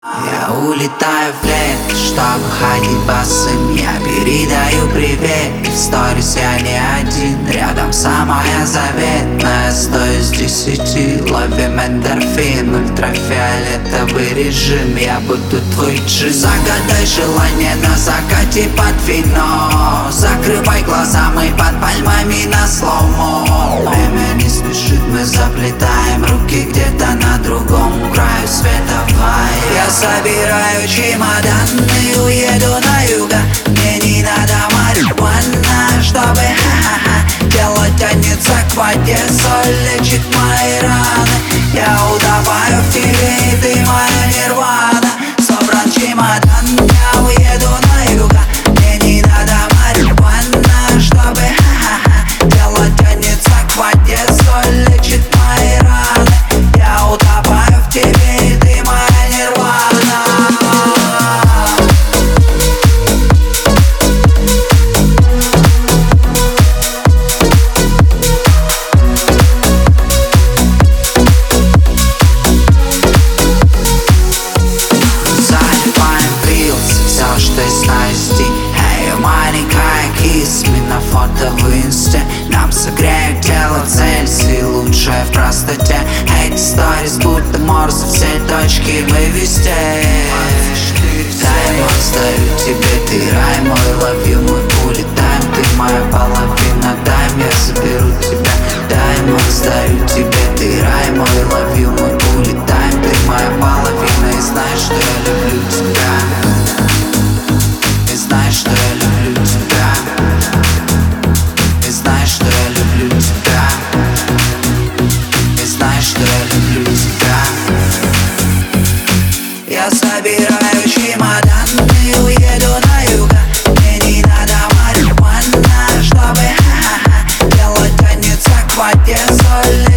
Я улетаю в лет, чтобы ходить босым. Я передаю привет, в сторис я не один. Рядом самая заветная, 100 из 10. Ловим эндорфин, ультрафиолетовый режим. Я буду твой джин. Загадай желание на закате под вино. Закрывай глаза, мы под пальмами на слоумо. Время не спешит, мы заплетаем руки где-то на другом краю световой. Я собираю чемодан и уеду на юго. Мне не надо марихуана, чтобы тело тянется к воде, соль лечит мои раны. Я утопаю в тебе, и ты моя нирвана. Собран чемодан, я уеду на юго. Мне не надо марихуана, чтобы тело тянется к воде, соль лечит мои раны. Я утопаю в тебе, и ты моя нирвана. Фото в инсте нам согреют тело, Цельсий лучшее в простоте. Эти сторис будто морсы, все точки вывести. Тайм оставлю тебе, ты рай мой, love you, мы улетаем. Ты моя половина, дай я заберу тебя. Тайм оставлю тебе, ты рай мой, love you, мы улетаем. Ты моя половина, и знаешь, что я люблю тебя. И знаешь, что я люблю тебя. Знаешь, что я люблю тебя. И знаешь, что я люблю тебя. Я собираю чемодан и уеду на юго. Мне не надо марихуана, чтобы тело тянется к воде, соль